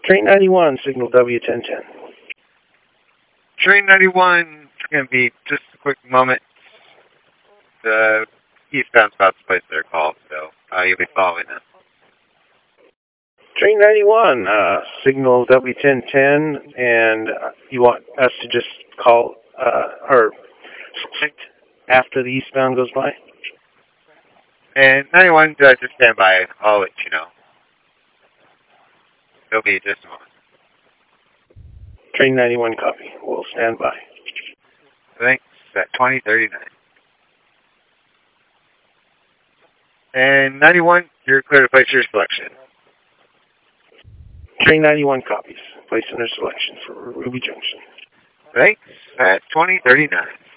Train 91, signal W1010. Train 91, it's going to be just a quick moment. The eastbound about to place their call, so you'll be following them. Train 91, signal W1010, and you want us to just call, or select after the eastbound goes by? And 91, just stand by. I'll let you know. It'll be just a moment. Train 91, copy. We'll stand by. Thanks, at 2039. And 91, you're clear to place your selection. Train 91 copies. Placing their selection for Ruby Junction. Thanks, at 2039.